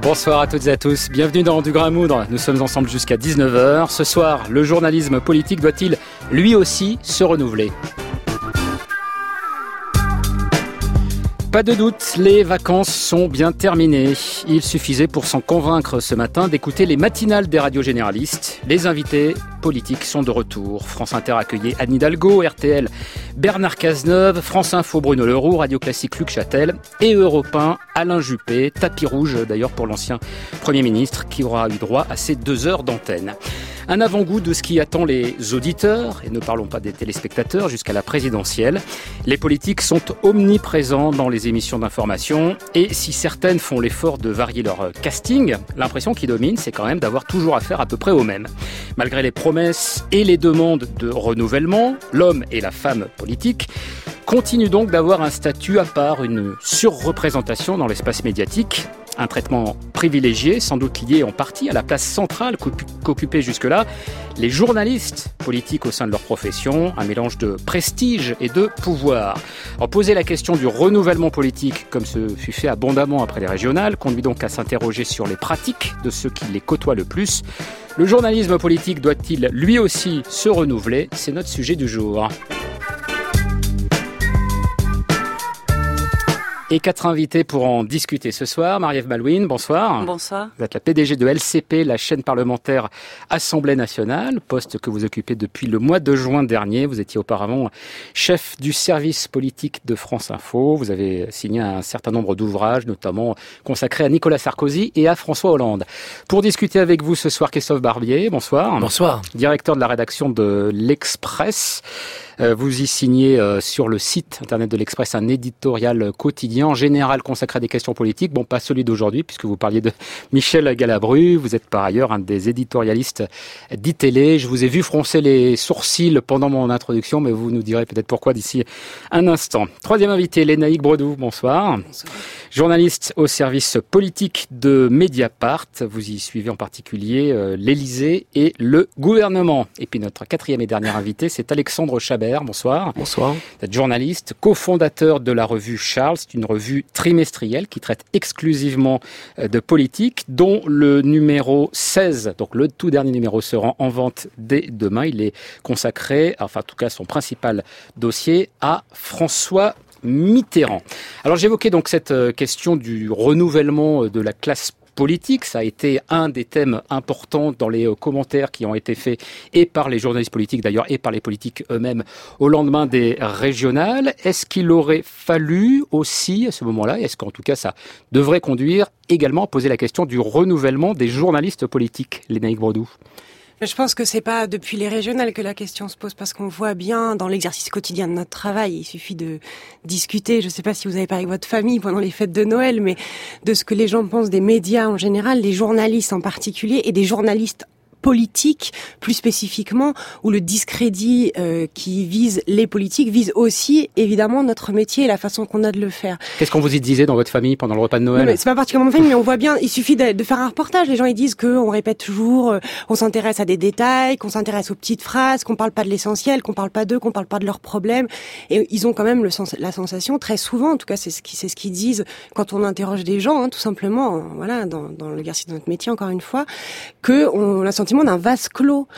Bonsoir à toutes et à tous, bienvenue dans Du Grain à Moudre. Nous sommes ensemble jusqu'à 19h. Ce soir, le journalisme politique doit-il lui aussi se renouveler ? Pas de doute, les vacances sont bien terminées. Il suffisait pour s'en convaincre ce matin d'écouter les matinales des radios généralistes. Les invités politiques sont de retour. France Inter accueillait Anne Hidalgo, RTL Bernard Cazeneuve, France Info Bruno Leroux, Radio Classique Luc Châtel et Europe 1 Alain Juppé. Tapis rouge d'ailleurs pour l'ancien Premier ministre qui aura eu droit à ses 2 heures d'antenne. Un avant-goût de ce qui attend les auditeurs, et ne parlons pas des téléspectateurs, jusqu'à la présidentielle. Les politiques sont omniprésents dans les émissions d'information, et si certaines font l'effort de varier leur casting, l'impression qui domine, c'est quand même d'avoir toujours affaire à peu près aux mêmes. Malgré les promesses et les demandes de renouvellement, l'homme et la femme politique continuent donc d'avoir un statut à part, une surreprésentation dans l'espace médiatique. Un traitement privilégié, sans doute lié en partie à la place centrale qu'occupaient jusque-là les journalistes politiques au sein de leur profession, un mélange de prestige et de pouvoir. Alors, poser la question du renouvellement politique, comme ce fut fait abondamment après les régionales, conduit donc à s'interroger sur les pratiques de ceux qui les côtoient le plus. Le journalisme politique doit-il lui aussi se renouveler ? C'est notre sujet du jour. Et 4 invités pour en discuter ce soir. Marie-Ève Malouine, bonsoir. Bonsoir. Vous êtes la PDG de LCP, la chaîne parlementaire Assemblée nationale, poste que vous occupez depuis le mois de juin dernier. Vous étiez auparavant chef du service politique de France Info. Vous avez signé un certain nombre d'ouvrages, notamment consacrés à Nicolas Sarkozy et à François Hollande. Pour discuter avec vous ce soir, Christophe Barbier, bonsoir. Bonsoir. Directeur de la rédaction de l'Express. Vous y signez sur le site internet de l'Express un éditorial quotidien, en général consacré à des questions politiques. Bon, pas celui d'aujourd'hui, puisque vous parliez de Michel Galabru. Vous êtes par ailleurs un des éditorialistes d'ITélé. Je vous ai vu froncer les sourcils pendant mon introduction, mais vous nous direz peut-être pourquoi d'ici un instant. Troisième invité, Lénaïque Bredou, bonsoir. Bonsoir. Journaliste au service politique de Mediapart. Vous y suivez en particulier l'Élysée et le gouvernement. Et puis notre quatrième et dernier invité, c'est Alexandre Chabert. Bonsoir. Bonsoir. Vous êtes journaliste, cofondateur de la revue Charles. C'est une revue trimestrielle qui traite exclusivement de politique, dont le numéro 16, donc le tout dernier numéro, sera en vente dès demain. Il est consacré, enfin en tout cas son principal dossier, à François Mitterrand. Alors j'évoquais donc cette question du renouvellement de la classe politique. Ça a été un des thèmes importants dans les commentaires qui ont été faits et par les journalistes politiques d'ailleurs et par les politiques eux-mêmes au lendemain des régionales. Est-ce qu'il aurait fallu aussi à ce moment-là, est-ce qu'en tout cas ça devrait conduire également à poser la question du renouvellement des journalistes politiques, Lénaïque Bredou ? Je pense que c'est pas depuis les régionales que la question se pose, parce qu'on voit bien dans l'exercice quotidien de notre travail, il suffit de discuter, je sais pas si vous avez parlé avec votre famille pendant les fêtes de Noël, mais de ce que les gens pensent des médias en général, les journalistes en particulier, et des journalistes politique, plus spécifiquement, où le discrédit qui vise les politiques vise aussi, évidemment, notre métier et la façon qu'on a de le faire. Qu'est-ce qu'on vous y disait dans votre famille pendant le repas de Noël ? Non, mais c'est pas particulièrement fait, mais on voit bien, il suffit de faire un reportage. Les gens, ils disent qu'on répète toujours, on s'intéresse à des détails, qu'on s'intéresse aux petites phrases, qu'on parle pas de l'essentiel, qu'on parle pas d'eux, qu'on parle pas de leurs problèmes. Et ils ont quand même la sensation, très souvent, en tout cas, c'est ce qu'ils disent quand on interroge des gens, hein, tout simplement, voilà, dans l'exercice de notre métier, encore une fois, qu'on a le sentiment d'un vase clos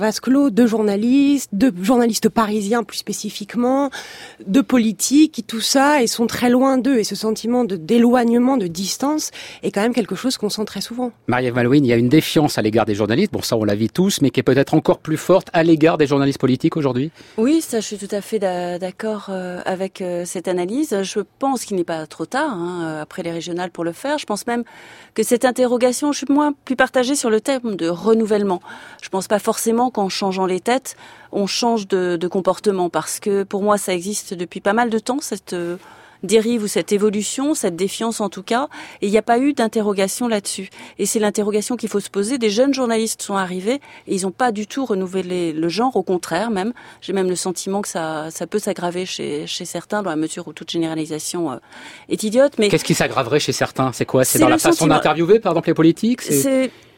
de journalistes parisiens plus spécifiquement, de politiques, tout ça, et sont très loin d'eux. Et ce sentiment d'éloignement, de distance, est quand même quelque chose qu'on sent très souvent. Marie-Ève Malouine, il y a une défiance à l'égard des journalistes, bon ça on la vit tous, mais qui est peut-être encore plus forte à l'égard des journalistes politiques aujourd'hui ? Oui, ça je suis tout à fait d'accord avec cette analyse. Je pense qu'il n'est pas trop tard, après les régionales, pour le faire. Je pense même que cette interrogation, je suis plus partagée sur le thème de renouvellement. Je pense pas forcément qu'en changeant les têtes, on change de comportement, parce que pour moi ça existe depuis pas mal de temps, cette dérive ou cette évolution, cette défiance en tout cas, et il n'y a pas eu d'interrogation là-dessus. Et c'est l'interrogation qu'il faut se poser. Des jeunes journalistes sont arrivés et ils n'ont pas du tout renouvelé le genre, au contraire même. J'ai même le sentiment que ça peut s'aggraver chez certains, dans la mesure où toute généralisation est idiote. Mais qu'est-ce qui s'aggraverait chez certains ? C'est quoi ? C'est dans la façon d'interviewer par exemple les politiques ?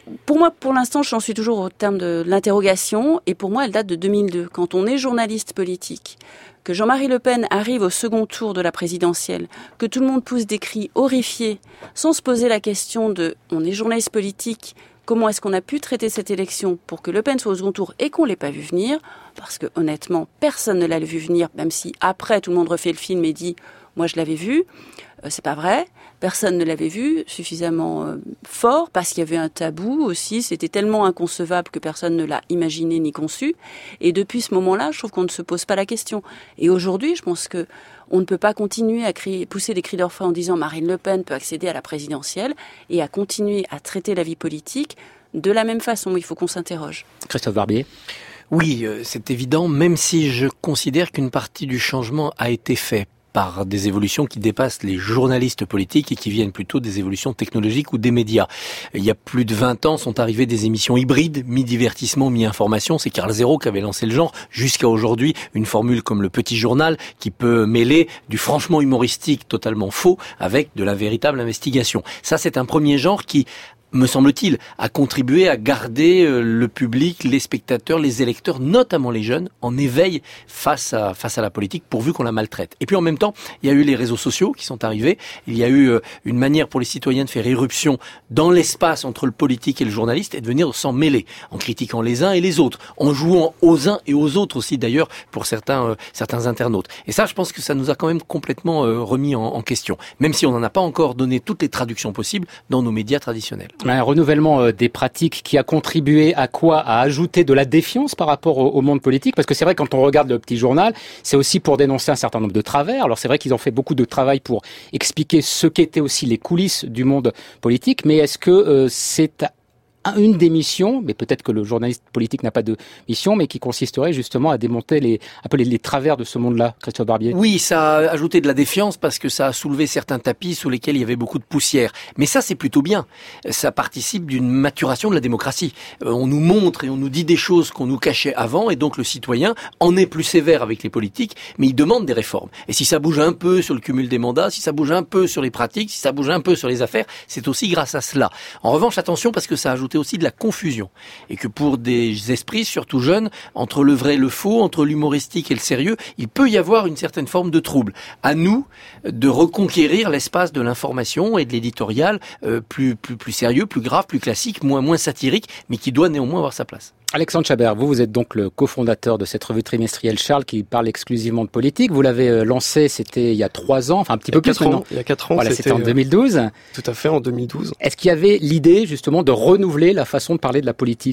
pour moi, pour l'instant, j'en suis toujours au terme de l'interrogation, et pour moi, elle date de 2002. Quand on est journaliste politique, que Jean-Marie Le Pen arrive au second tour de la présidentielle, que tout le monde pousse des cris horrifiés, sans se poser la question de « on est journaliste politique », comment est-ce qu'on a pu traiter cette élection pour que Le Pen soit au second tour et qu'on ne l'ait pas vu venir, parce que honnêtement, personne ne l'a vu venir, même si après tout le monde refait le film et dit « moi je l'avais vu ». C'est pas vrai. Personne ne l'avait vu suffisamment fort parce qu'il y avait un tabou aussi. C'était tellement inconcevable que personne ne l'a imaginé ni conçu. Et depuis ce moment-là, je trouve qu'on ne se pose pas la question. Et aujourd'hui, je pense que on ne peut pas continuer à pousser des cris d'orfraie en disant Marine Le Pen peut accéder à la présidentielle et à continuer à traiter la vie politique de la même façon. Il faut qu'on s'interroge. Christophe Barbier. Oui, c'est évident, même si je considère qu'une partie du changement a été faite par des évolutions qui dépassent les journalistes politiques et qui viennent plutôt des évolutions technologiques ou des médias. Il y a plus de 20 ans sont arrivées des émissions hybrides, mi-divertissement, mi-information. C'est Carl Zero qui avait lancé le genre. Jusqu'à aujourd'hui, une formule comme le Petit Journal qui peut mêler du franchement humoristique totalement faux avec de la véritable investigation. Ça, c'est un premier genre qui, me semble-t-il, a contribué à garder le public, les spectateurs, les électeurs, notamment les jeunes, en éveil face à la politique, pourvu qu'on la maltraite. Et puis en même temps, il y a eu les réseaux sociaux qui sont arrivés. Il y a eu une manière pour les citoyens de faire irruption dans l'espace entre le politique et le journaliste et de venir s'en mêler, en critiquant les uns et les autres, en jouant aux uns et aux autres aussi d'ailleurs pour certains internautes. Et ça, je pense que ça nous a quand même complètement remis en question, même si on n'en a pas encore donné toutes les traductions possibles dans nos médias traditionnels. Un renouvellement des pratiques qui a contribué à quoi? À ajouter de la défiance par rapport au monde politique. Parce que c'est vrai, quand on regarde le Petit Journal, c'est aussi pour dénoncer un certain nombre de travers. Alors c'est vrai qu'ils ont fait beaucoup de travail pour expliquer ce qu'étaient aussi les coulisses du monde politique. Mais est-ce que c'est une des missions, mais peut-être que le journaliste politique n'a pas de mission, mais qui consisterait justement à démonter les travers de ce monde-là, Christophe Barbier? Oui, ça a ajouté de la défiance parce que ça a soulevé certains tapis sous lesquels il y avait beaucoup de poussière. Mais ça, c'est plutôt bien. Ça participe d'une maturation de la démocratie. On nous montre et on nous dit des choses qu'on nous cachait avant, et donc le citoyen en est plus sévère avec les politiques, mais il demande des réformes. Et si ça bouge un peu sur le cumul des mandats, si ça bouge un peu sur les pratiques, si ça bouge un peu sur les affaires, c'est aussi grâce à cela. En revanche, attention, parce que ça a ajouté aussi de la confusion. Et que pour des esprits, surtout jeunes, entre le vrai et le faux, entre l'humoristique et le sérieux, il peut y avoir une certaine forme de trouble. À nous de reconquérir l'espace de l'information et de l'éditorial plus sérieux, plus grave, plus classique, moins satirique, mais qui doit néanmoins avoir sa place. Alexandre Chabert, vous êtes donc le cofondateur de cette revue trimestrielle Charles qui parle exclusivement de politique. Vous l'avez lancée, c'était il y a 3 ans, enfin un petit peu plus maintenant. Il y a 4 ans. Voilà, c'était en 2012. Tout à fait, en 2012. Est-ce qu'il y avait l'idée justement de renouveler la façon de parler de la politique ?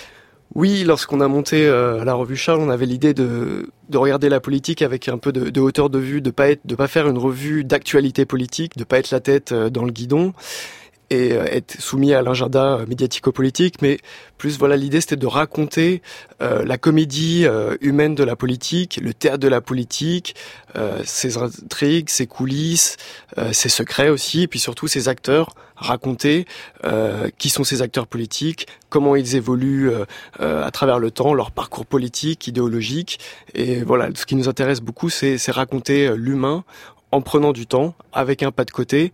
Oui, lorsqu'on a monté la revue Charles, on avait l'idée de regarder la politique avec un peu de hauteur de vue, de pas faire une revue d'actualité politique, de pas être la tête dans le guidon et être soumis à l'agenda médiatico-politique, mais plus voilà, l'idée c'était de raconter la comédie humaine de la politique, le théâtre de la politique, ses intrigues, ses coulisses, ses secrets aussi, et puis surtout ses acteurs, raconter qui sont ces acteurs politiques, comment ils évoluent à travers le temps, leur parcours politique, idéologique, et voilà, ce qui nous intéresse beaucoup, c'est raconter l'humain en prenant du temps, avec un pas de côté,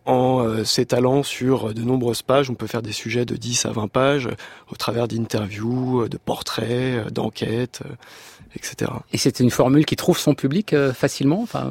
en s'étalant sur de nombreuses pages. On peut faire des sujets de 10 à 20 pages au travers d'interviews, de portraits, d'enquêtes, etc. Et c'est une formule qui trouve son public facilement, enfin...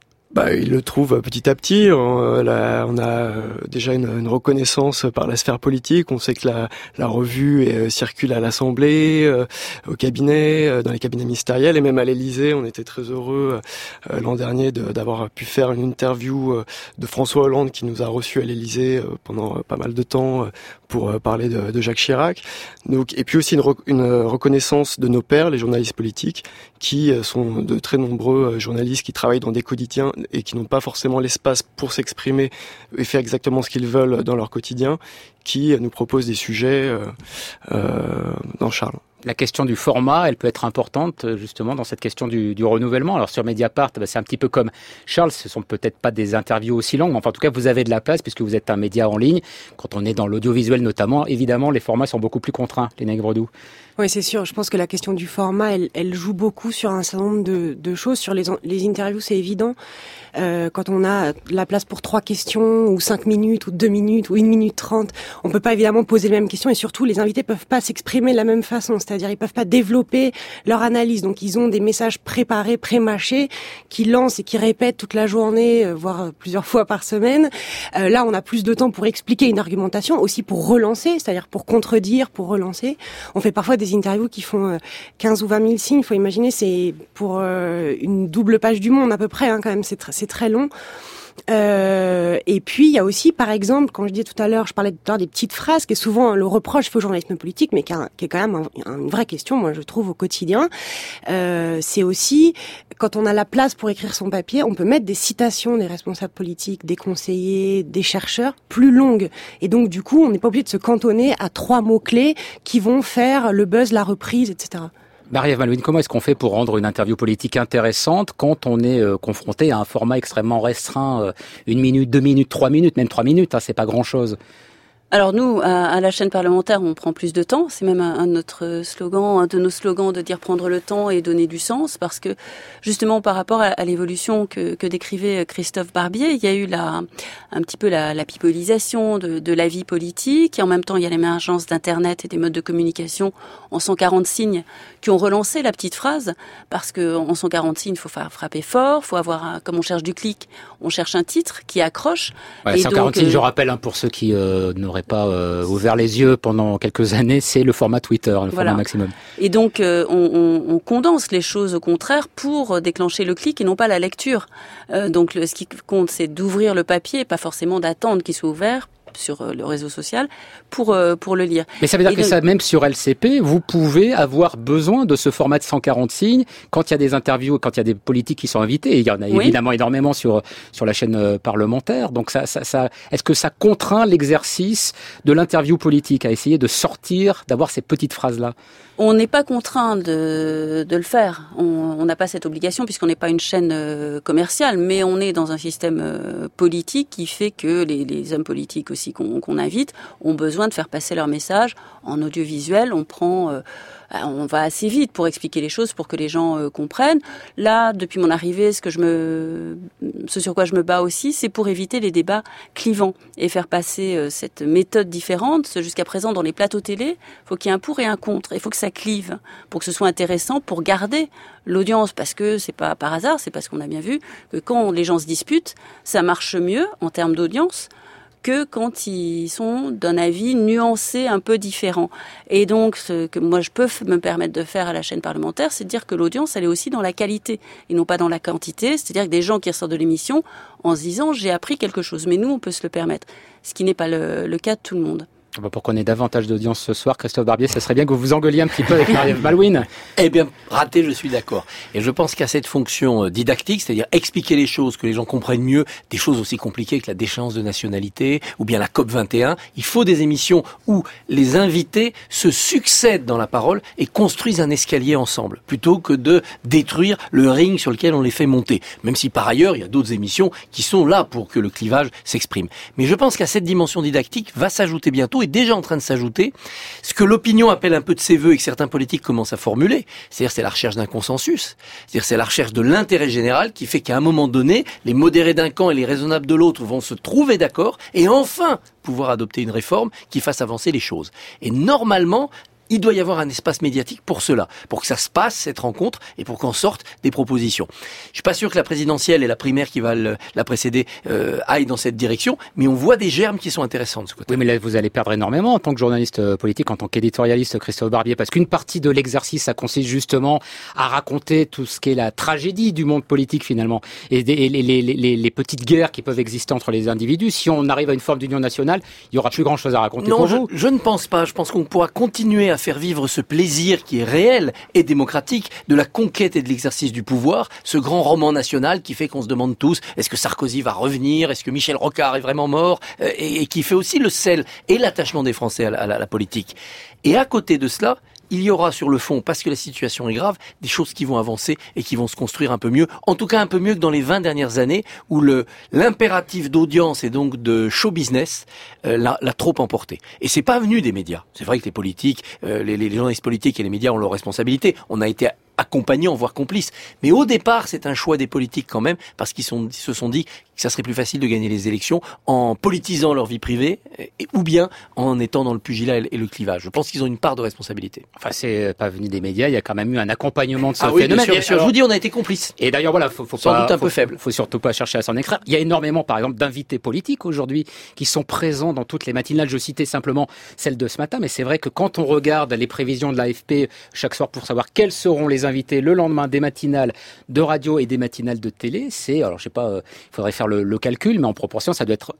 Il le trouve petit à petit. On a déjà une reconnaissance par la sphère politique. On sait que la revue circule à l'Assemblée, au cabinet, dans les cabinets ministériels et même à l'Élysée. On était très heureux l'an dernier d'avoir pu faire une interview de François Hollande qui nous a reçus à l'Élysée pendant pas mal de temps pour parler de Jacques Chirac. Donc, et puis aussi une reconnaissance de nos pairs, les journalistes politiques, qui sont de très nombreux journalistes qui travaillent dans des quotidiens et qui n'ont pas forcément l'espace pour s'exprimer et faire exactement ce qu'ils veulent dans leur quotidien, qui nous proposent des sujets dans Charles. La question du format, elle peut être importante justement dans cette question du renouvellement. Alors sur Mediapart, c'est un petit peu comme Charles, ce sont peut-être pas des interviews aussi longues, mais enfin, en tout cas vous avez de la place puisque vous êtes un média en ligne. Quand on est dans l'audiovisuel notamment, évidemment les formats sont beaucoup plus contraints, les Nègres Doux. Oui, c'est sûr. Je pense que la question du format, elle joue beaucoup sur un certain nombre de choses. Sur les interviews, c'est évident. Quand on a la place pour 3 questions, ou 5 minutes, ou 2 minutes, ou 1 minute 30, on peut pas évidemment poser les mêmes questions, et surtout, les invités peuvent pas s'exprimer de la même façon. C'est-à-dire, ils peuvent pas développer leur analyse. Donc, ils ont des messages préparés, pré-mâchés, qu'ils lancent et qui répètent toute la journée, voire plusieurs fois par semaine. Là, on a plus de temps pour expliquer une argumentation, aussi pour relancer, c'est-à-dire pour contredire, pour relancer. On fait parfois des interviews qui font 15 ou 20 000 signes. Il faut imaginer, c'est pour une double page du Monde à peu près, quand même. C'est très long. Et puis il y a aussi, par exemple, quand je disais tout à l'heure, je parlais tout à l'heure des petites phrases, qui est souvent le reproche fait au journalisme politique, mais qui est quand même une vraie question, moi je trouve, au quotidien. C'est aussi, quand on a la place pour écrire son papier, on peut mettre des citations des responsables politiques, des conseillers, des chercheurs, plus longues. Et donc du coup, on n'est pas obligé de se cantonner à 3 mots-clés qui vont faire le buzz, la reprise, etc. Marie-Ève Malouine, comment est-ce qu'on fait pour rendre une interview politique intéressante quand on est confronté à un format extrêmement restreint, 1 minute, 2 minutes, 3 minutes, même 3 minutes, c'est pas grand-chose. Alors nous, à la chaîne parlementaire, on prend plus de temps. C'est même un de nos slogans de dire prendre le temps et donner du sens, parce que justement par rapport à l'évolution que décrivait Christophe Barbier, il y a eu un petit peu la pipolisation de la vie politique, et en même temps il y a l'émergence d'Internet et des modes de communication en 140 signes qui ont relancé la petite phrase, parce que en 140 signes, il faut frapper fort, faut avoir, comme on cherche du clic, on cherche un titre qui accroche. Ouais, 140 signes, je rappelle, pour ceux qui n'auraient pas ouvert les yeux pendant quelques années, c'est le format Twitter, le format maximum. Et donc on condense les choses au contraire pour déclencher le clic et non pas la lecture. Donc ce qui compte, c'est d'ouvrir le papier, pas forcément d'attendre qu'il soit ouvert sur le réseau social pour le lire. Mais ça veut dire que ça, même sur LCP, vous pouvez avoir besoin de ce format de 140 signes quand il y a des interviews, quand il y a des politiques qui sont invités. Et il y en a évidemment énormément sur la chaîne parlementaire. Donc ça, est-ce que ça contraint l'exercice de l'interview politique à essayer de sortir, d'avoir ces petites phrases-là? On n'est pas contraint de le faire. On n'a pas cette obligation puisqu'on n'est pas une chaîne commerciale, mais on est dans un système politique qui fait que les hommes politiques aussi qu'on invite ont besoin de faire passer leur message en audiovisuel. On va assez vite pour expliquer les choses, pour que les gens comprennent. Là, depuis mon arrivée, ce sur quoi je me bats aussi, c'est pour éviter les débats clivants et faire passer cette méthode différente. Jusqu'à présent, dans les plateaux télé, il faut qu'il y ait un pour et un contre. Il faut que ça clive pour que ce soit intéressant, pour garder l'audience, parce que c'est pas par hasard, c'est parce qu'on a bien vu que quand les gens se disputent, ça marche mieux en termes d'audience que quand ils sont d'un avis nuancé un peu différent. Et donc, ce que moi je peux me permettre de faire à la chaîne parlementaire, c'est de dire que l'audience, elle est aussi dans la qualité et non pas dans la quantité. C'est-à-dire que des gens qui ressortent de l'émission en se disant « j'ai appris quelque chose ». Mais nous, on peut se le permettre, ce qui n'est pas le cas de tout le monde. Pour qu'on ait davantage d'audience ce soir, Christophe Barbier, ça serait bien que vous vous engueuliez un petit peu avec Marie-Ève Malouine. Eh bien, raté, je suis d'accord. Et je pense qu'à cette fonction didactique, c'est-à-dire expliquer les choses, que les gens comprennent mieux, des choses aussi compliquées que la déchéance de nationalité, ou bien la COP21, il faut des émissions où les invités se succèdent dans la parole et construisent un escalier ensemble, plutôt que de détruire le ring sur lequel on les fait monter. Même si par ailleurs, il y a d'autres émissions qui sont là pour que le clivage s'exprime. Mais je pense qu'à cette dimension didactique va s'ajouter bientôt, est déjà en train de s'ajouter ce que l'opinion appelle un peu de ses voeux et que certains politiques commencent à formuler. C'est-à-dire c'est la recherche d'un consensus. C'est-à-dire c'est la recherche de l'intérêt général qui fait qu'à un moment donné, les modérés d'un camp et les raisonnables de l'autre vont se trouver d'accord et enfin pouvoir adopter une réforme qui fasse avancer les choses. Et normalement, il doit y avoir un espace médiatique pour cela, pour que ça se passe, cette rencontre, et pour qu'en sortent des propositions. Je suis pas sûr que la présidentielle et la primaire qui va la précéder aillent dans cette direction, mais on voit des germes qui sont intéressants de ce côté. Oui, mais là, vous allez perdre énormément en tant que journaliste politique, en tant qu'éditorialiste, Christophe Barbier, parce qu'une partie de l'exercice, ça consiste justement à raconter tout ce qui est la tragédie du monde politique, finalement, et les petites guerres qui peuvent exister entre les individus. Si on arrive à une forme d'union nationale, il y aura plus grand-chose à raconter pour vous. Je ne pense pas. Je pense qu'on pourra continuer à faire vivre ce plaisir qui est réel et démocratique de la conquête et de l'exercice du pouvoir, ce grand roman national qui fait qu'on se demande tous est-ce que Sarkozy va revenir, est-ce que Michel Rocard est vraiment mort, et qui fait aussi le sel et l'attachement des Français à la politique. Et à côté de cela, il y aura sur le fond, parce que la situation est grave, des choses qui vont avancer et qui vont se construire un peu mieux. En tout cas, un peu mieux que dans les 20 dernières années où l'impératif d'audience et donc de show business l'a trop emporté. Et c'est pas venu des médias. C'est vrai que les politiques, les journalistes politiques et les médias ont leurs responsabilités. On a été accompagnants, voire complices. Mais au départ, c'est un choix des politiques quand même, parce qu'ils se sont dit que ça serait plus facile de gagner les élections en politisant leur vie privée, ou bien en étant dans le pugilat et le clivage. Je pense qu'ils ont une part de responsabilité. Enfin, c'est pas venu des médias, il y a quand même eu un accompagnement de ce phénomène. Bien sûr, bien sûr. Je vous dis, on a été complices. Et d'ailleurs, voilà, faut sans pas, doute un peu faible. Faut surtout pas chercher à s'en extraire. Il y a énormément, par exemple, d'invités politiques aujourd'hui qui sont présents dans toutes les matinales. Je citais simplement celle de ce matin, mais c'est vrai que quand on regarde les prévisions de l'AFP chaque soir pour savoir quels seront les invités le lendemain des matinales de radio et des matinales de télé, alors je sais pas, il faudrait faire le calcul, mais en proportion, ça doit être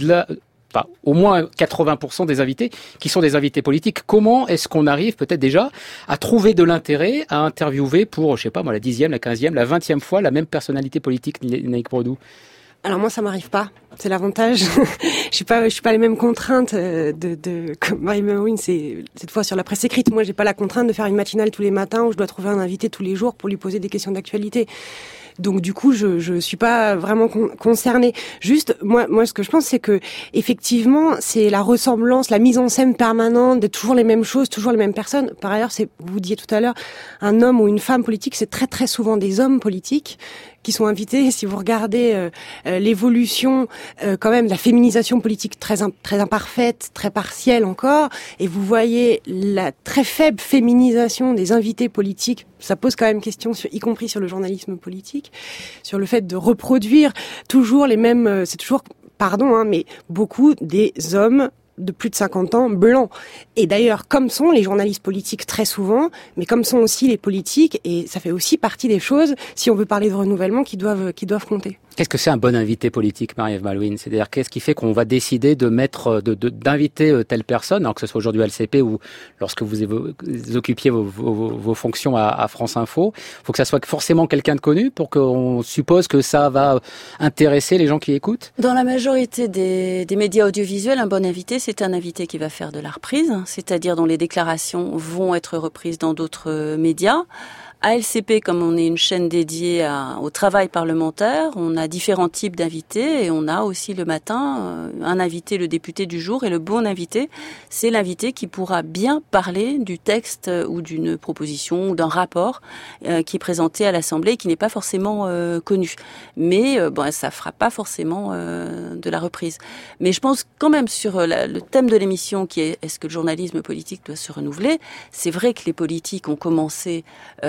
au moins 80% des invités qui sont des invités politiques. Comment est-ce qu'on arrive peut-être déjà à trouver de l'intérêt à interviewer pour, je sais pas moi, la 10e, la 15e, la 20e fois la même personnalité politique, Naïk Brodou? Alors moi, ça m'arrive pas. C'est l'avantage. je suis pas les mêmes contraintes comme Marie Mawin, c'est cette fois sur la presse écrite. Moi, j'ai pas la contrainte de faire une matinale tous les matins où je dois trouver un invité tous les jours pour lui poser des questions d'actualité. Donc du coup, je suis pas vraiment concernée. Juste, moi, ce que je pense, c'est que effectivement, c'est la ressemblance, la mise en scène permanente de toujours les mêmes choses, toujours les mêmes personnes. Par ailleurs, vous disiez tout à l'heure, un homme ou une femme politique, c'est très très souvent des hommes politiques qui sont invités. Si vous regardez l'évolution quand même de la féminisation politique très imparfaite, très partielle encore, et vous voyez la très faible féminisation des invités politiques, ça pose quand même question, y compris sur le journalisme politique, sur le fait de reproduire toujours les mêmes, c'est toujours, mais beaucoup des hommes de plus de 50 ans, blancs. Et d'ailleurs, comme sont les journalistes politiques très souvent, mais comme sont aussi les politiques, et ça fait aussi partie des choses, si on veut parler de renouvellement, qui doivent compter. Qu'est-ce que c'est un bon invité politique, Marie-Ève Malouine? C'est-à-dire, qu'est-ce qui fait qu'on va décider de d'inviter telle personne, alors que ce soit aujourd'hui à LCP ou lorsque vous occupiez vos fonctions à France Info? Faut que ça soit forcément quelqu'un de connu pour qu'on suppose que ça va intéresser les gens qui écoutent? Dans la majorité des médias audiovisuels, un bon invité, c'est un invité qui va faire de la reprise, c'est-à-dire dont les déclarations vont être reprises dans d'autres médias. À LCP, comme on est une chaîne dédiée au travail parlementaire, on a différents types d'invités et on a aussi le matin un invité, le député du jour, et le bon invité, c'est l'invité qui pourra bien parler du texte ou d'une proposition ou d'un rapport qui est présenté à l'Assemblée et qui n'est pas forcément connu. Mais ça fera pas forcément de la reprise. Mais je pense quand même sur le thème de l'émission qui est-ce que le journalisme politique doit se renouveler, c'est vrai que les politiques ont commencé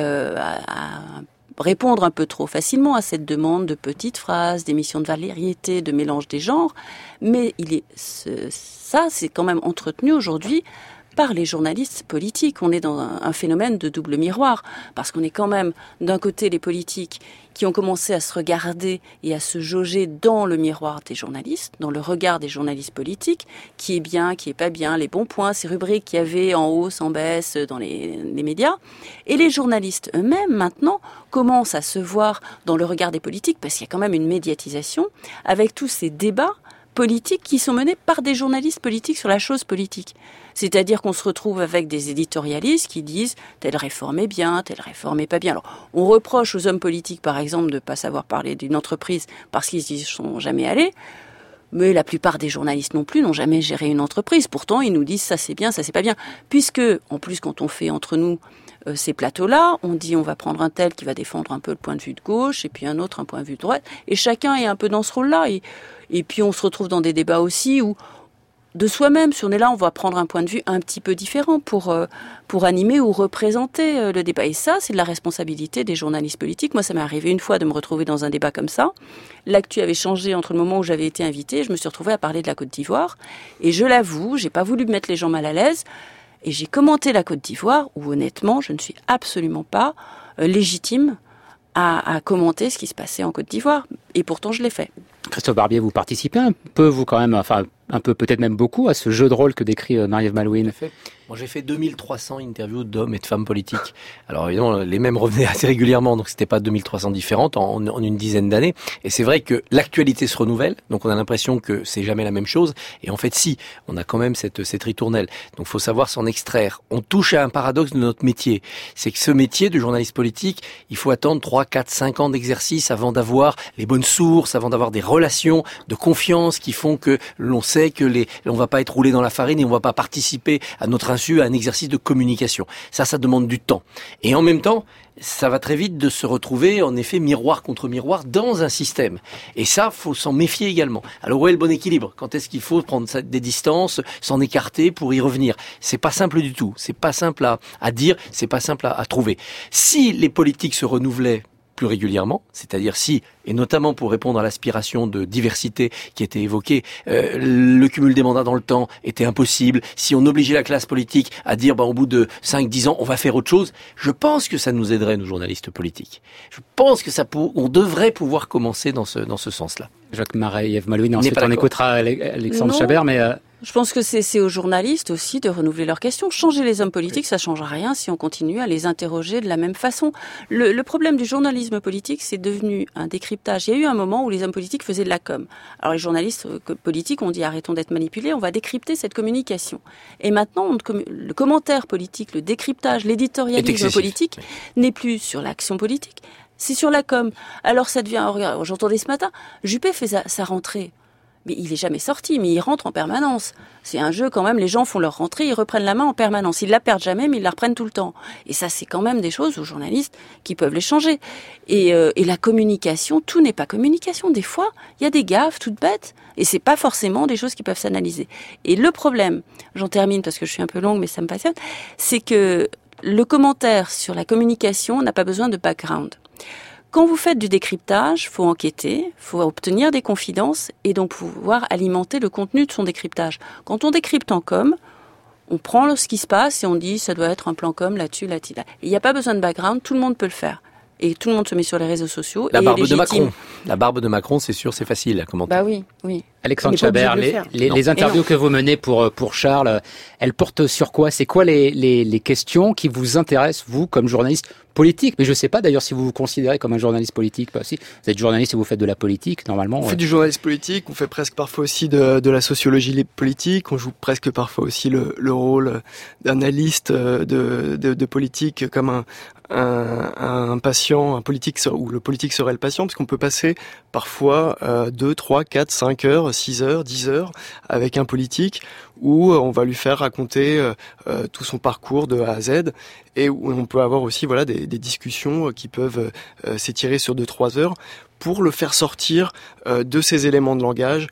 à répondre un peu trop facilement à cette demande de petites phrases, d'émissions de variété, de mélange des genres, mais ça c'est quand même entretenu aujourd'hui par les journalistes politiques. On est dans un phénomène de double miroir, parce qu'on est quand même d'un côté les politiques qui ont commencé à se regarder et à se jauger dans le miroir des journalistes, dans le regard des journalistes politiques, qui est bien, qui est pas bien, les bons points, ces rubriques qu'il y avait en hausse, en baisse dans les médias. Et les journalistes eux-mêmes, maintenant, commencent à se voir dans le regard des politiques, parce qu'il y a quand même une médiatisation, avec tous ces débats politiques qui sont menés par des journalistes politiques sur la chose politique. C'est-à-dire qu'on se retrouve avec des éditorialistes qui disent telle réforme est bien, telle réforme est pas bien. Alors, on reproche aux hommes politiques, par exemple, de ne pas savoir parler d'une entreprise parce qu'ils y sont jamais allés. Mais la plupart des journalistes non plus n'ont jamais géré une entreprise. Pourtant, ils nous disent ça c'est bien, ça c'est pas bien. Puisque, en plus, quand on fait entre nous ces plateaux-là, on dit on va prendre un tel qui va défendre un peu le point de vue de gauche et puis un autre un point de vue de droite. Et chacun est un peu dans ce rôle-là. Et puis on se retrouve dans des débats aussi où de soi-même, si on est là, on va prendre un point de vue un petit peu différent pour animer ou représenter le débat. Et ça, c'est de la responsabilité des journalistes politiques. Moi, ça m'est arrivé une fois de me retrouver dans un débat comme ça. L'actu avait changé entre le moment où j'avais été invitée. Je me suis retrouvée à parler de la Côte d'Ivoire. Et je l'avoue, j'ai pas voulu mettre les gens mal à l'aise. Et j'ai commenté la Côte d'Ivoire, où honnêtement, je ne suis absolument pas légitime à commenter ce qui se passait en Côte d'Ivoire. Et pourtant, je l'ai fait. Christophe Barbier, vous participez un peu, vous quand même, enfin un peu, peut-être même beaucoup, à ce jeu de rôle que décrit Marie-Ève Malouine. Moi, j'ai fait 2300 interviews d'hommes et de femmes politiques. Alors évidemment, les mêmes revenaient assez régulièrement, donc c'était pas 2300 différentes en une dizaine d'années. Et c'est vrai que l'actualité se renouvelle, donc on a l'impression que c'est jamais la même chose. Et en fait, si, on a quand même cette ritournelle. Donc faut savoir s'en extraire. On touche à un paradoxe de notre métier. C'est que ce métier de journaliste politique, il faut attendre 3, 4, 5 ans d'exercice avant d'avoir les bonnes sources, avant d'avoir des relations de confiance qui font que l'on sait que on va pas être roulé dans la farine et on va pas participer à notre insu à un exercice de communication. Ça demande du temps. Et en même temps, ça va très vite de se retrouver, en effet, miroir contre miroir dans un système. Et ça, faut s'en méfier également. Alors, où est le bon équilibre? Quand est-ce qu'il faut prendre des distances, s'en écarter pour y revenir? C'est pas simple du tout. C'est pas simple à dire, c'est pas simple à trouver. Si les politiques se renouvelaient plus régulièrement, c'est-à-dire si, et notamment pour répondre à l'aspiration de diversité qui était évoquée, le cumul des mandats dans le temps était impossible, si on obligeait la classe politique à dire au bout de 5-10 ans on va faire autre chose, je pense que ça nous aiderait, nous journalistes politiques. Je pense que on devrait pouvoir commencer dans ce sens-là. Jacques Marie-Ève Malouine, ensuite on écoutera Alexandre Chabert, mais... Je pense que c'est aux journalistes aussi de renouveler leurs questions. Changer les hommes politiques, ça change rien si on continue à les interroger de la même façon. Le problème du journalisme politique, c'est devenu un décryptage. Il y a eu un moment où les hommes politiques faisaient de la com. Alors les journalistes politiques ont dit arrêtons d'être manipulés, on va décrypter cette communication. Et maintenant, le commentaire politique, le décryptage, l'éditorialisme politique n'est plus sur l'action politique, c'est sur la com. Alors ça devient, j'entendais ce matin, Juppé fait sa rentrée. Mais il est jamais sorti, mais il rentre en permanence. C'est un jeu quand même, les gens font leur rentrée, ils reprennent la main en permanence. Ils la perdent jamais, mais ils la reprennent tout le temps. Et ça, c'est quand même des choses aux journalistes qui peuvent les changer. Et la communication, tout n'est pas communication. Des fois, il y a des gaffes toutes bêtes. Et c'est pas forcément des choses qui peuvent s'analyser. Et le problème, j'en termine parce que je suis un peu longue, mais ça me passionne, c'est que le commentaire sur la communication n'a pas besoin de background. Quand vous faites du décryptage, faut enquêter, faut obtenir des confidences et donc pouvoir alimenter le contenu de son décryptage. Quand on décrypte en com, on prend ce qui se passe et on dit ça doit être un plan com là-dessus, là-dessus. Il n'y a pas besoin de background, tout le monde peut le faire. Et tout le monde se met sur les réseaux sociaux. La barbe de Macron. La barbe de Macron, c'est sûr, c'est facile à commenter. Bah oui, oui. Alexandre Chabert, les interviews que vous menez pour Charles, elles portent sur quoi? C'est quoi les questions qui vous intéressent, vous, comme journaliste politique? Mais je ne sais pas d'ailleurs si vous vous considérez comme un journaliste politique. Bah, si vous êtes journaliste et vous faites de la politique, normalement. On fait du journalisme politique, on fait presque parfois aussi de la sociologie politique, on joue presque parfois aussi le rôle d'analyste de politique comme un patient, un politique, où le politique serait le patient, parce qu'on peut passer parfois 2, 3, 4, 5 heures, 6 heures, 10 heures avec un politique où on va lui faire raconter tout son parcours de A à Z et où on peut avoir aussi des discussions qui peuvent s'étirer sur 2-3 heures pour le faire sortir de ses éléments de langage.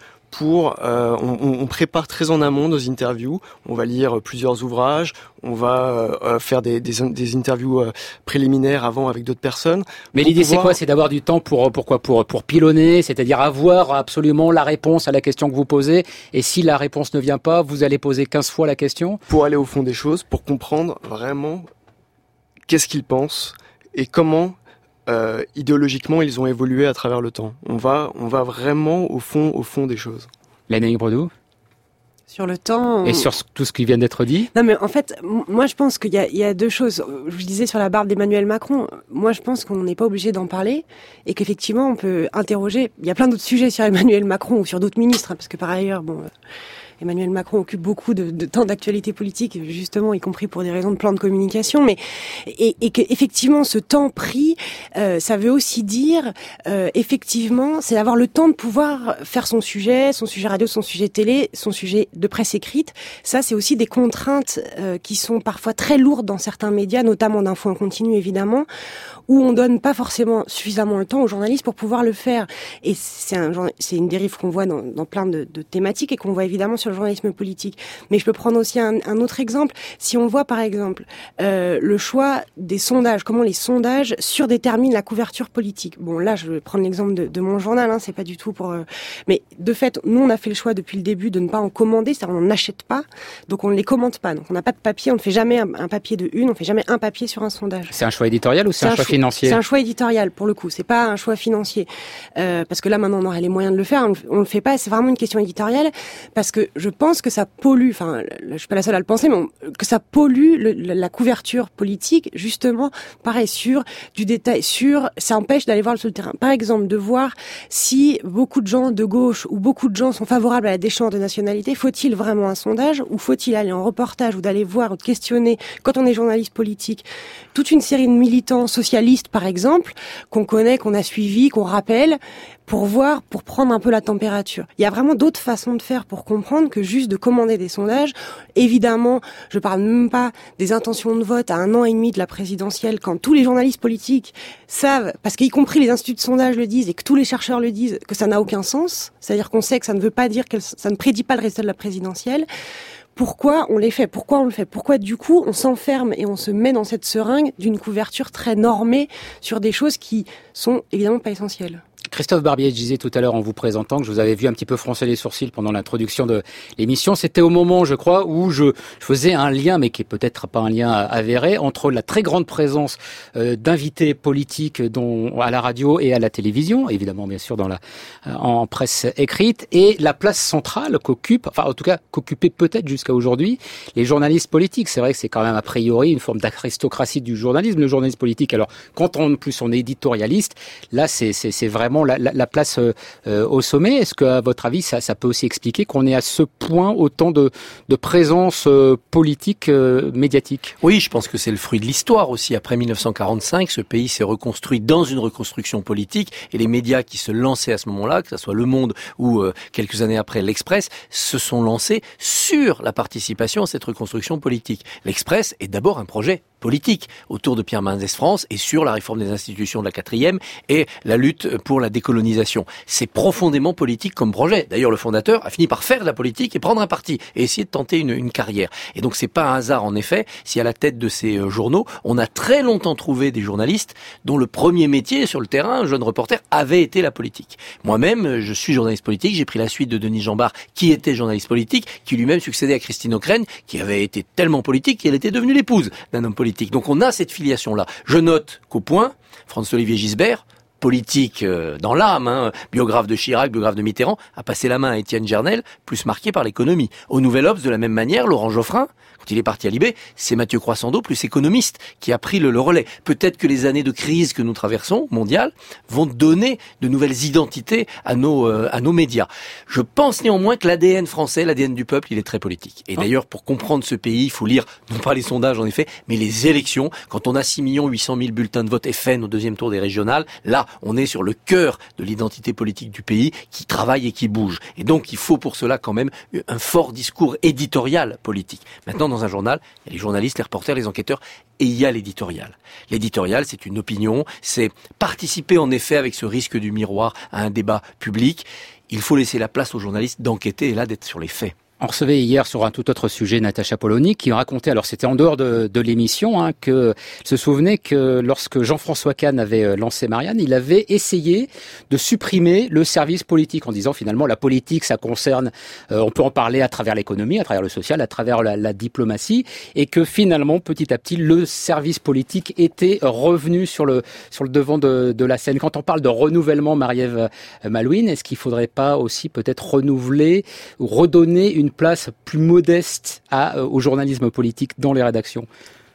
On prépare très en amont nos interviews. On va lire plusieurs ouvrages. On va faire des interviews préliminaires avant avec d'autres personnes. Mais l'idée c'est quoi? C'est d'avoir du temps pour pilonner, c'est-à-dire avoir absolument la réponse à la question que vous posez. Et si la réponse ne vient pas, vous allez poser 15 fois la question. Pour aller au fond des choses, pour comprendre vraiment qu'est-ce qu'ils pensent et comment idéologiquement ils ont évolué à travers le temps. On va vraiment au fond des choses. Lénaïque Bredou, sur le temps... Et sur tout ce qui vient d'être dit? Non mais en fait, moi je pense qu'il y a deux choses. Je vous disais sur la barbe d'Emmanuel Macron, moi je pense qu'on n'est pas obligé d'en parler et qu'effectivement on peut interroger... Il y a plein d'autres sujets sur Emmanuel Macron ou sur d'autres ministres, parce que par ailleurs, Emmanuel Macron occupe beaucoup de temps d'actualité politique, justement, y compris pour des raisons de plan de communication. Mais et qu'effectivement, ce temps pris, ça veut aussi dire, effectivement, c'est d'avoir le temps de pouvoir faire son sujet radio, son sujet télé, son sujet de presse écrite. Ça, c'est aussi des contraintes qui sont parfois très lourdes dans certains médias, notamment d'info en continu, évidemment, où on donne pas forcément suffisamment le temps aux journalistes pour pouvoir le faire. Et c'est une dérive qu'on voit dans plein de thématiques et qu'on voit évidemment sur le journalisme politique. Mais je peux prendre aussi un autre exemple. Si on voit par exemple le choix des sondages, comment les sondages surdéterminent la couverture politique. Bon, là, je vais prendre l'exemple de mon journal, c'est pas du tout pour... Mais de fait, nous, on a fait le choix depuis le début de ne pas en commenter commander, c'est-à-dire on n'en achète pas, donc on ne les commente pas. Donc on n'a pas de papier, on ne fait jamais un papier de une, on ne fait jamais un papier sur un sondage. C'est un choix éditorial ou c'est un choix financier? C'est un choix éditorial, pour le coup, c'est pas un choix financier. Parce que là, maintenant, on aurait les moyens de le faire, on le fait pas, c'est vraiment une question éditoriale, parce que je pense que ça pollue, enfin, je suis pas la seule à le penser, mais que ça pollue la couverture politique, justement, pareil, sur du détail, ça empêche d'aller voir sur le terrain. Par exemple, de voir si beaucoup de gens de gauche ou beaucoup de gens sont favorables à la déchéance de nationalité, faut-il vraiment un sondage ou faut-il aller en reportage ou d'aller voir ou de questionner, quand on est journaliste politique, toute une série de militants socialistes, par exemple, qu'on connaît, qu'on a suivis, qu'on rappelle, pour prendre un peu la température. Il y a vraiment d'autres façons de faire pour comprendre que juste de commander des sondages. Évidemment, je parle même pas des intentions de vote à 1 an et demi de la présidentielle, quand tous les journalistes politiques savent, parce qu'y compris les instituts de sondage le disent et que tous les chercheurs le disent, que ça n'a aucun sens. C'est-à-dire qu'on sait que ça ne veut pas dire ça ne prédit pas le résultat de la présidentielle. Pourquoi on les fait? Pourquoi on le fait? Pourquoi du coup on s'enferme et on se met dans cette seringue d'une couverture très normée sur des choses qui sont évidemment pas essentielles? Christophe Barbier, je disais tout à l'heure en vous présentant que je vous avais vu un petit peu froncer les sourcils pendant l'introduction de l'émission. C'était au moment, je crois, où je faisais un lien, mais qui est peut-être pas un lien avéré, entre la très grande présence d'invités politiques à la radio et à la télévision, évidemment bien sûr en presse écrite, et la place centrale qu'occupait peut-être jusqu'à aujourd'hui les journalistes politiques. C'est vrai que c'est quand même a priori une forme d'aristocratie du journalisme, le journaliste politique. Alors quand en plus on est éditorialiste, là c'est vraiment la place au sommet. Est-ce que, à votre avis, ça peut aussi expliquer qu'on est à ce point autant de présence politique, médiatique? Oui, je pense que c'est le fruit de l'histoire aussi. Après 1945, ce pays s'est reconstruit dans une reconstruction politique et les médias qui se lançaient à ce moment-là, que ce soit Le Monde ou quelques années après l'Express, se sont lancés sur la participation à cette reconstruction politique. L'Express est d'abord un projet politique autour de Pierre Mendès France et sur la réforme des institutions de la 4e et la lutte pour la décolonisation. C'est profondément politique comme projet. D'ailleurs, le fondateur a fini par faire de la politique et prendre un parti et essayer de tenter une carrière. Et donc, c'est pas un hasard, en effet, si à la tête de ces journaux, on a très longtemps trouvé des journalistes dont le premier métier sur le terrain, un jeune reporter, avait été la politique. Moi-même, je suis journaliste politique, j'ai pris la suite de Denis Jambard, qui était journaliste politique, qui lui-même succédait à Christine Ockrent, qui avait été tellement politique qu'elle était devenue l'épouse d'un homme politique. Donc on a cette filiation-là. Je note qu'au point, François-Olivier Gisbert, politique dans l'âme, biographe de Chirac, biographe de Mitterrand, a passé la main à Étienne Gernel, plus marqué par l'économie. Au Nouvel Obs, de la même manière, Laurent Geoffrin, quand il est parti à Libé, c'est Mathieu Croissando, plus économiste, qui a pris le relais. Peut-être que les années de crise que nous traversons, mondiales, vont donner de nouvelles identités à nos médias. Je pense néanmoins que l'ADN français, l'ADN du peuple, il est très politique. Et d'ailleurs, pour comprendre ce pays, il faut lire, non pas les sondages en effet, mais les élections. Quand on a 6 800 000 bulletins de vote FN au deuxième tour des régionales, là, on est sur le cœur de l'identité politique du pays qui travaille et qui bouge. Et donc, il faut pour cela quand même un fort discours éditorial politique. Maintenant, dans un journal, il y a les journalistes, les reporters, les enquêteurs, et il y a l'éditorial. L'éditorial, c'est une opinion, c'est participer en effet avec ce risque du miroir à un débat public. Il faut laisser la place aux journalistes d'enquêter et là d'être sur les faits. On recevait hier sur un tout autre sujet Natacha Polony qui racontait, alors c'était en dehors de l'émission, que se souvenait que lorsque Jean-François Kahn avait lancé Marianne, il avait essayé de supprimer le service politique en disant finalement la politique ça concerne, on peut en parler à travers l'économie, à travers le social, à travers la diplomatie, et que finalement petit à petit le service politique était revenu sur le devant de la scène. Quand on parle de renouvellement, Marie-Ève Malouine, est-ce qu'il faudrait pas aussi peut-être renouveler ou redonner une place plus modeste au journalisme politique dans les rédactions?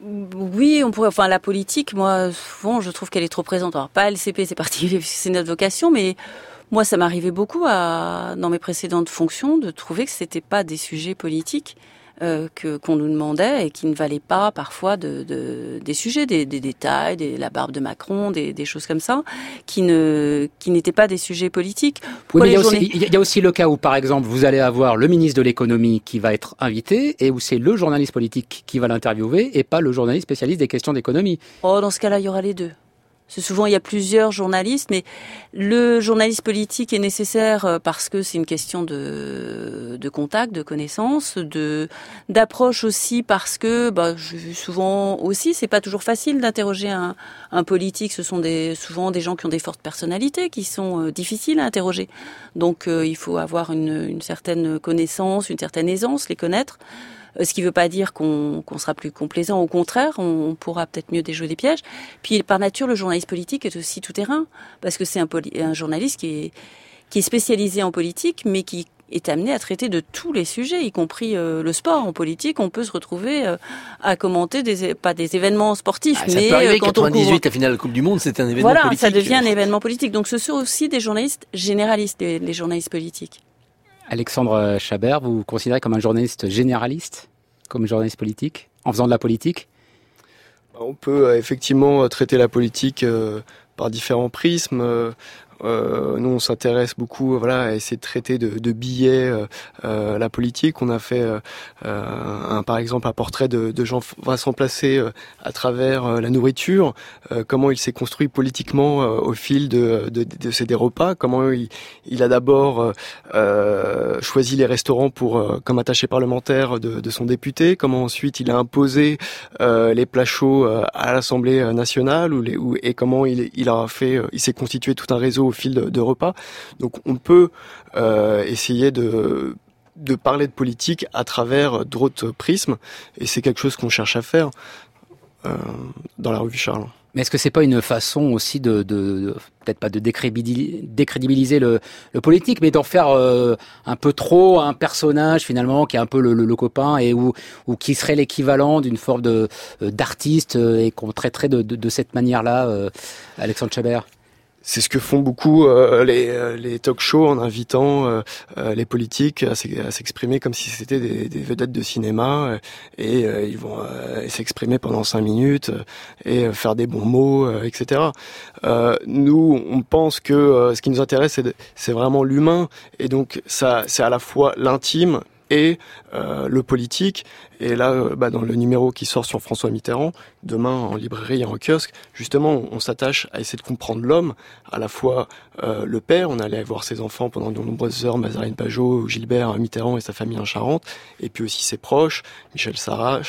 Oui, on pourrait. Enfin, la politique, moi, souvent, je trouve qu'elle est trop présente. Alors, pas LCP, c'est particulier, c'est notre vocation, mais moi, ça m'arrivait beaucoup dans mes précédentes fonctions de trouver que c'était pas des sujets politiques qu'on nous demandait et qui ne valaient pas parfois des sujets, des détails, la barbe de Macron, des choses comme ça, qui n'étaient pas des sujets politiques. Oui, mais il y a aussi le cas où, par exemple, vous allez avoir le ministre de l'économie qui va être invité et où c'est le journaliste politique qui va l'interviewer et pas le journaliste spécialiste des questions d'économie. Oh, dans ce cas-là, il y aura les deux. Souvent, il y a plusieurs journalistes, mais le journaliste politique est nécessaire parce que c'est une question de contact, de connaissance, d'approche aussi parce que, j'ai vu souvent aussi, c'est pas toujours facile d'interroger un politique. Ce sont souvent des gens qui ont des fortes personnalités, qui sont difficiles à interroger. Donc, il faut avoir une certaine connaissance, une certaine aisance, les connaître. Ce qui ne veut pas dire qu'on sera plus complaisant. Au contraire, on pourra peut-être mieux déjouer des pièges. Puis, par nature, le journaliste politique est aussi tout-terrain, parce que c'est un journaliste qui est spécialisé en politique, mais qui est amené à traiter de tous les sujets, y compris le sport. En politique, on peut se retrouver à commenter pas des événements sportifs, mais ça peut arriver, quand 98, la finale de la Coupe du Monde, c'est un événement politique. Voilà, ça devient un événement politique. Donc, ce sont aussi des journalistes généralistes, les journalistes politiques. Alexandre Chabert, vous vous considérez comme un journaliste généraliste, comme journaliste politique, en faisant de la politique ? On peut effectivement traiter la politique par différents prismes. Nous, on s'intéresse beaucoup, à essayer de traiter de biais la politique. On a fait par exemple un portrait de Jean Vincent Placé à travers la nourriture, comment il s'est construit politiquement au fil de des repas, comment il a d'abord choisi les restaurants comme attaché parlementaire de son député, comment ensuite il a imposé les plats chauds à l'Assemblée nationale et comment il s'est constitué tout un réseau au fil de repas. Donc on peut essayer de parler de politique à travers d'autres prismes, et c'est quelque chose qu'on cherche à faire dans la revue Charles. Mais est-ce que c'est pas une façon aussi de peut-être pas de décrédibiliser le politique, mais d'en faire un peu trop un personnage finalement qui est un peu le copain et ou qui serait l'équivalent d'une forme d'artiste et qu'on traiterait de cette manière-là, Alexandre Chabert? C'est ce que font beaucoup les talk-shows en invitant les politiques à s'exprimer comme si c'était des vedettes de cinéma, et ils vont s'exprimer pendant 5 minutes et faire des bons mots, etc. Nous, on pense que ce qui nous intéresse, c'est vraiment l'humain, et donc ça, c'est à la fois l'intime et le politique. Et là, dans le numéro qui sort sur François Mitterrand, demain en librairie et en kiosque, justement, on s'attache à essayer de comprendre l'homme, à la fois le père, on allait voir ses enfants pendant de nombreuses heures, Mazarine Pajot, Gilbert Mitterrand et sa famille en Charente, et puis aussi ses proches, Michel Sarrat,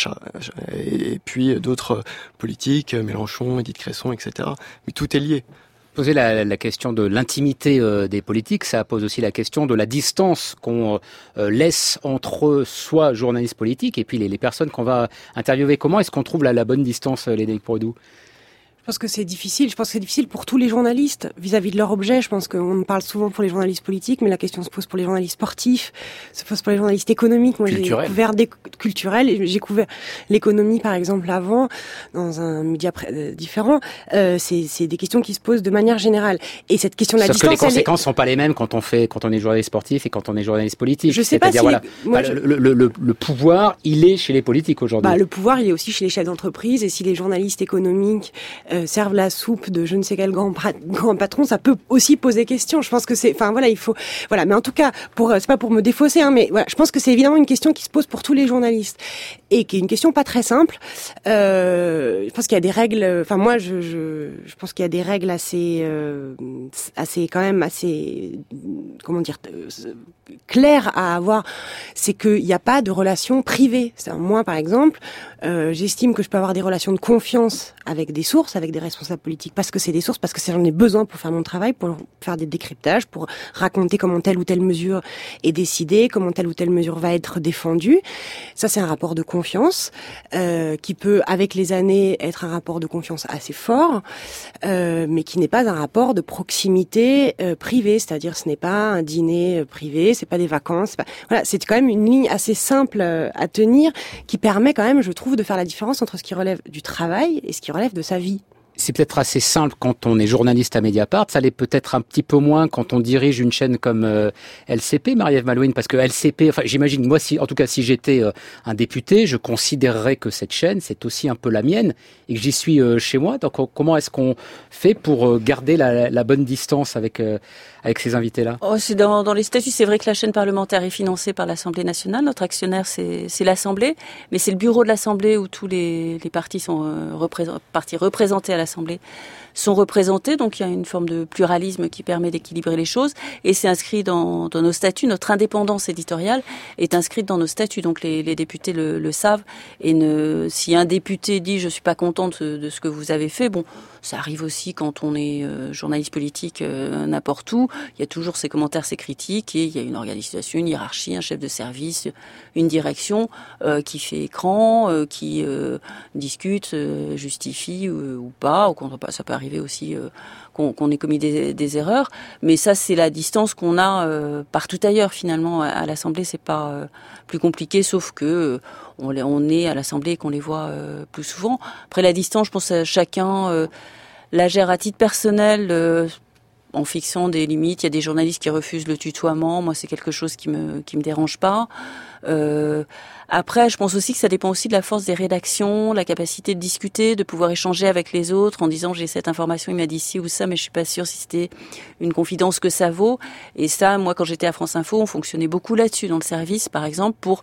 et puis d'autres politiques, Mélenchon, Édith Cresson, etc. Mais tout est lié. Poser la question de l'intimité des politiques, ça pose aussi la question de la distance qu'on laisse entre soi, journaliste politique, et puis les personnes qu'on va interviewer. Comment est-ce qu'on trouve la bonne distance, Lénaïque Poidoux ? Je pense que c'est difficile. Je pense que c'est difficile pour tous les journalistes vis-à-vis de leur objet. Je pense qu'on parle souvent pour les journalistes politiques, mais la question se pose pour les journalistes sportifs, se pose pour les journalistes économiques. Moi, j'ai couvert des culturels. J'ai couvert l'économie, par exemple, avant, dans un média différent. C'est des questions qui se posent de manière générale. Et cette question de la distance, sauf que les conséquences sont pas les mêmes quand on est journaliste sportif et quand on est journaliste politique. Je sais pas si le pouvoir, il est chez les politiques aujourd'hui. Le pouvoir, il est aussi chez les chefs d'entreprise, et si les journalistes économiques servent la soupe de je ne sais quel grand patron, ça peut aussi poser question. Je pense que il faut, mais en tout cas, c'est pas pour me défausser, mais voilà, je pense que c'est évidemment une question qui se pose pour tous les journalistes, et qui est une question pas très simple. Je pense qu'il y a des règles, moi, je pense qu'il y a des règles assez, comment dire, claires à avoir. C'est qu'il n'y a pas de relation privée. Moi, par exemple, j'estime que je peux avoir des relations de confiance avec des sources, avec des responsables politiques, parce que c'est des sources, parce que j'en ai besoin pour faire mon travail, pour faire des décryptages, pour raconter comment telle ou telle mesure est décidée, comment telle ou telle mesure va être défendue. Ça, c'est un rapport de confiance qui peut, avec les années, être un rapport de confiance assez fort, mais qui n'est pas un rapport de proximité privée. C'est-à-dire, ce n'est pas un dîner privé, c'est pas des vacances. C'est quand même une ligne assez simple à tenir, qui permet quand même, je trouve, de faire la différence entre ce qui relève du travail et ce qui relève de sa vie. C'est peut-être assez simple quand on est journaliste à Mediapart, ça l'est peut-être un petit peu moins quand on dirige une chaîne comme LCP, Marie-Ève Malouine, parce que LCP, j'imagine, moi, si j'étais un député, je considérerais que cette chaîne, c'est aussi un peu la mienne, et que j'y suis chez moi. Donc comment est-ce qu'on fait pour garder la bonne distance avec ces invités-là? C'est dans les statuts, c'est vrai que la chaîne parlementaire est financée par l'Assemblée nationale, notre actionnaire c'est l'Assemblée, mais c'est le bureau de l'Assemblée où tous les partis sont représentés à l'Assemblée sont représentés, donc il y a une forme de pluralisme qui permet d'équilibrer les choses, et c'est inscrit dans nos statuts. Notre indépendance éditoriale est inscrite dans nos statuts, donc les députés le savent, et si un député dit « je suis pas content de ce que vous avez fait », bon, ça arrive aussi quand on est journaliste politique n'importe où, il y a toujours ces commentaires, ces critiques, et il y a une organisation, une hiérarchie, un chef de service, une direction qui fait écran, qui discute, justifie ou pas, ou ça peut arriver aussi qu'on ait commis des erreurs, mais ça c'est la distance qu'on a partout ailleurs finalement. À l'Assemblée c'est pas plus compliqué, sauf que on est à l'Assemblée et qu'on les voit plus souvent. Après la distance, je pense que chacun la gère à titre personnel, en fixant des limites. Il y a des journalistes qui refusent le tutoiement. Moi, c'est quelque chose qui me dérange pas. Après, je pense aussi que ça dépend aussi de la force des rédactions, la capacité de discuter, de pouvoir échanger avec les autres en disant j'ai cette information, il m'a dit ci ou ça, mais je suis pas sûre si c'était une confidence que ça vaut. Et ça, moi, quand j'étais à France Info, on fonctionnait beaucoup là-dessus dans le service, par exemple, pour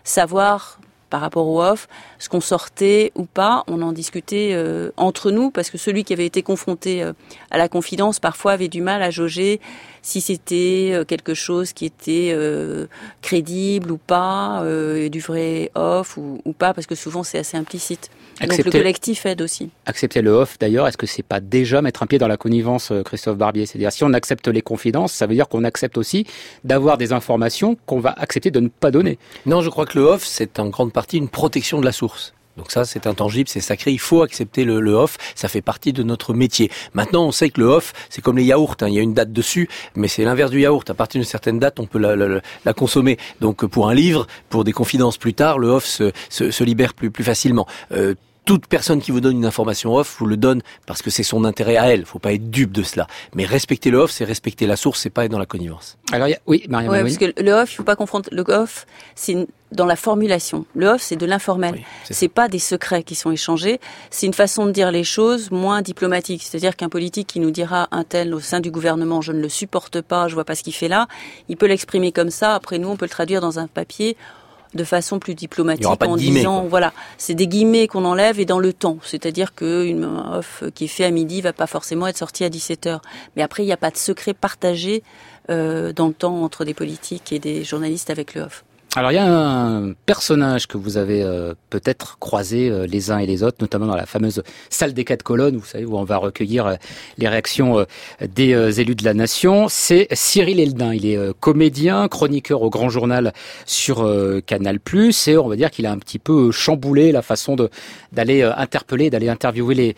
savoir par rapport au off, ce qu'on sortait ou pas, on en discutait entre nous, parce que celui qui avait été confronté à la confidence, parfois avait du mal à jauger si c'était quelque chose qui était crédible ou pas, du vrai off ou pas, parce que souvent c'est assez implicite. Donc le collectif aide aussi. Accepter le off, d'ailleurs, est-ce que c'est pas déjà mettre un pied dans la connivence, Christophe Barbier? C'est-à-dire, si on accepte les confidences, ça veut dire qu'on accepte aussi d'avoir des informations qu'on va accepter de ne pas donner. Non, je crois que le off, c'est en grande partie une protection de la source. Donc ça, c'est intangible, c'est sacré. Il faut accepter le off. Ça fait partie de notre métier. Maintenant, on sait que le off, c'est comme les yaourts. Il y a une date dessus, mais c'est l'inverse du yaourt. À partir d'une certaine date, on peut la consommer. Donc, pour un livre, pour des confidences plus tard, le off se libère plus facilement. Toute personne qui vous donne une information off vous le donne parce que c'est son intérêt à elle. Faut pas être dupe de cela. Mais respecter le off, c'est respecter la source, c'est pas être dans la connivence. Alors, oui, Mariam. Ouais, parce que le off, il faut pas confondre. Le off, c'est dans la formulation. Le off, c'est de l'informel. Oui, c'est pas des secrets qui sont échangés. C'est une façon de dire les choses moins diplomatique. C'est-à-dire qu'un politique qui nous dira un tel au sein du gouvernement, je ne le supporte pas, je vois pas ce qu'il fait là, il peut l'exprimer comme ça. Après, nous, on peut le traduire dans un papier de façon plus diplomatique en disant, voilà, c'est des guillemets qu'on enlève et dans le temps. C'est-à-dire qu'une off qui est faite à midi va pas forcément être sortie à 17h. Mais après, il n'y a pas de secret partagé dans le temps entre des politiques et des journalistes avec le off. Alors il y a un personnage que vous avez peut-être croisé les uns et les autres, notamment dans la fameuse salle des 4 colonnes, vous savez, où on va recueillir les réactions des élus de la nation. C'est Cyril Eldin. Il est comédien, chroniqueur au Grand Journal sur Canal+, et on va dire qu'il a un petit peu chamboulé la façon d'aller interpeller, d'aller interviewer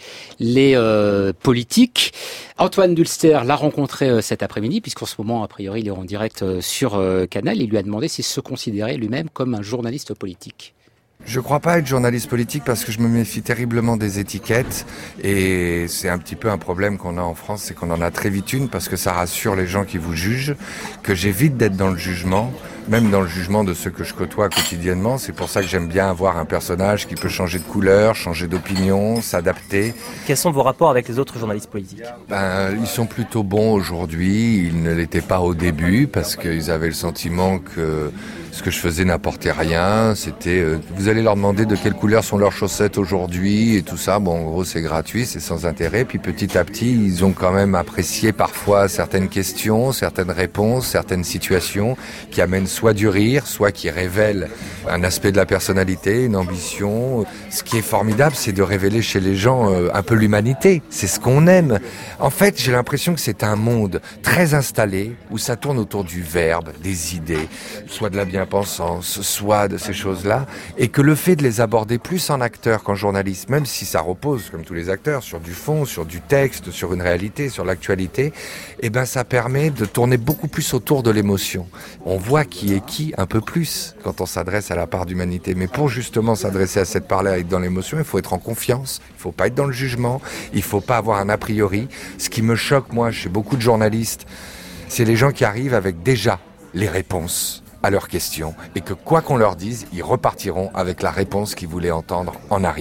les politiques. Antoine Dulster l'a rencontré cet après-midi, puisqu'en ce moment, a priori, il est en direct sur Canal. Il lui a demandé s'il se considérait lui-même comme un journaliste politique. Je crois pas être journaliste politique parce que je me méfie terriblement des étiquettes et c'est un petit peu un problème qu'on a en France, c'est qu'on en a très vite une parce que ça rassure les gens qui vous jugent, que j'évite d'être dans le jugement, même dans le jugement de ceux que je côtoie quotidiennement. C'est pour ça que j'aime bien avoir un personnage qui peut changer de couleur, changer d'opinion, s'adapter. Quels sont vos rapports avec les autres journalistes politiques ? Ils sont plutôt bons aujourd'hui, ils ne l'étaient pas au début parce qu'ils avaient le sentiment que ce que je faisais n'apportait rien. C'était, vous allez leur demander de quelle couleur sont leurs chaussettes aujourd'hui et tout ça. Bon, en gros, c'est gratuit, c'est sans intérêt. Puis petit à petit, ils ont quand même apprécié parfois certaines questions, certaines réponses, certaines situations qui amènent soit du rire, soit qui révèlent un aspect de la personnalité, une ambition. Ce qui est formidable, c'est de révéler chez les gens un peu l'humanité. C'est ce qu'on aime. En fait, j'ai l'impression que c'est un monde très installé où ça tourne autour du verbe, des idées, soit de la bien-pensance, soit de ces choses-là, et que le fait de les aborder plus en acteur qu'en journaliste, même si ça repose, comme tous les acteurs, sur du fond, sur du texte, sur une réalité, sur l'actualité, ça permet de tourner beaucoup plus autour de l'émotion. On voit qui est qui un peu plus quand on s'adresse à la part d'humanité. Mais pour justement s'adresser à cette part-là et être dans l'émotion, il faut être en confiance, il faut pas être dans le jugement, il faut pas avoir un a priori. Ce qui me choque, moi, chez beaucoup de journalistes, c'est les gens qui arrivent avec déjà les réponses à leurs questions et que quoi qu'on leur dise, ils repartiront avec la réponse qu'ils voulaient entendre en arrivant.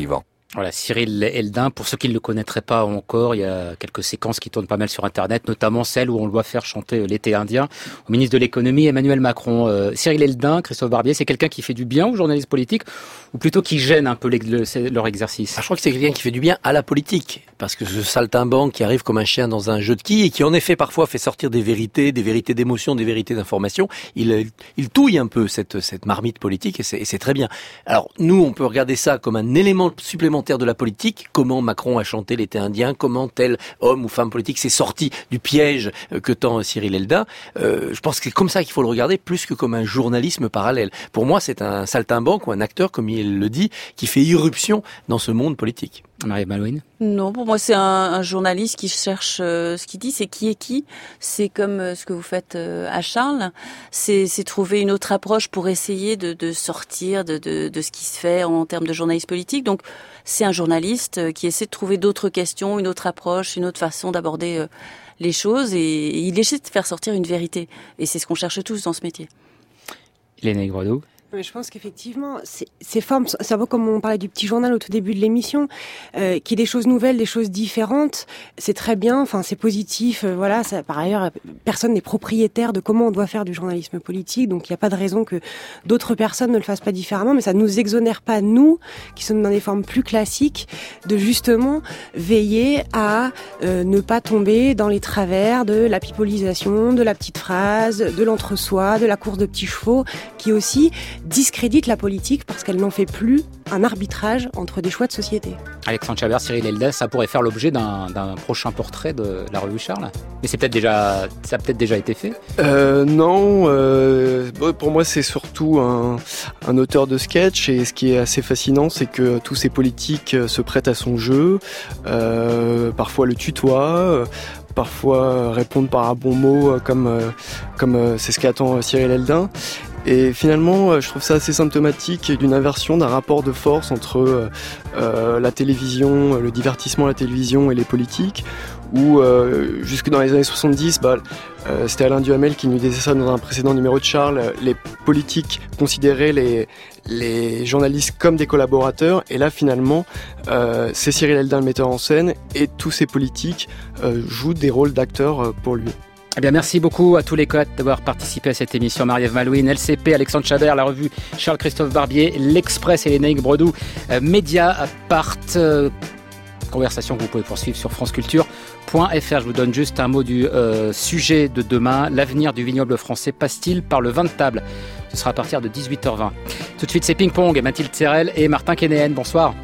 Voilà, Cyril Eldin, pour ceux qui ne le connaîtraient pas encore, il y a quelques séquences qui tournent pas mal sur Internet, notamment celle où on le voit faire chanter l'été indien au ministre de l'économie Emmanuel Macron. Cyril Eldin, Christophe Barbier, c'est quelqu'un qui fait du bien aux journalistes politiques ou plutôt qui gêne un peu leur exercice? Je crois que c'est quelqu'un qui fait du bien à la politique, parce que ce saltimbanque qui arrive comme un chien dans un jeu de quilles et qui en effet parfois fait sortir des vérités d'émotion, des vérités d'information, il touille un peu cette marmite politique et c'est très bien. Alors nous, on peut regarder ça comme un élément supplémentaire de la politique, comment Macron a chanté l'été indien, comment tel homme ou femme politique s'est sorti du piège que tend Cyril Eldin. Je pense que c'est comme ça qu'il faut le regarder, plus que comme un journalisme parallèle. Pour moi, c'est un saltimbanque ou un acteur, comme il le dit, qui fait irruption dans ce monde politique. Marie-Ève Malouine? Non, pour moi c'est un journaliste qui cherche ce qu'il dit, c'est qui est qui. C'est comme ce que vous faites à Charles, c'est trouver une autre approche pour essayer de sortir de ce qui se fait en termes de journalisme politique. Donc c'est un journaliste qui essaie de trouver d'autres questions, une autre approche, une autre façon d'aborder les choses et il essaie de faire sortir une vérité. Et c'est ce qu'on cherche tous dans ce métier. Léna Gredou? Mais je pense qu'effectivement, ces formes, c'est un peu comme on parlait du petit journal au tout début de l'émission, qu'il y ait des choses nouvelles, des choses différentes, c'est très bien, enfin c'est positif, voilà. Ça, par ailleurs, personne n'est propriétaire de comment on doit faire du journalisme politique, donc il n'y a pas de raison que d'autres personnes ne le fassent pas différemment, mais ça ne nous exonère pas, nous, qui sommes dans des formes plus classiques, de justement veiller à ne pas tomber dans les travers de la pipolisation, de la petite phrase, de l'entre-soi, de la course de petits chevaux, qui aussi discrédite la politique parce qu'elle n'en fait plus un arbitrage entre des choix de société. Alexandre Chabert, Cyril Eldin, ça pourrait faire l'objet d'un prochain portrait de la revue Charles. Mais ça a peut-être déjà été fait. Non, pour moi c'est surtout un auteur de sketch et ce qui est assez fascinant c'est que tous ces politiques se prêtent à son jeu, parfois le tutoient, parfois répondent par un bon mot comme c'est ce qu'attend Cyril Eldin. Et finalement, je trouve ça assez symptomatique d'une inversion d'un rapport de force entre la télévision, le divertissement à la télévision et les politiques, où jusque dans les années 70, c'était Alain Duhamel qui nous disait ça dans un précédent numéro de Charles, les politiques considéraient les journalistes comme des collaborateurs, et là finalement, c'est Cyril Eldin le metteur en scène, et tous ces politiques jouent des rôles d'acteurs pour lui. Eh bien, merci beaucoup à tous les quatre d'avoir participé à cette émission. Marie-Ève Malouine, LCP, Alexandre Chabert, la revue Charles-Christophe Barbier, l'Express et Léna Gredou, Mediapart. Conversation que vous pouvez poursuivre sur franceculture.fr. Je vous donne juste un mot du sujet de demain. L'avenir du vignoble français passe-t-il par le vin de table? Ce sera à partir de 18h20. Tout de suite, c'est Ping Pong, Mathilde Serrel et Martin Kénéen. Bonsoir.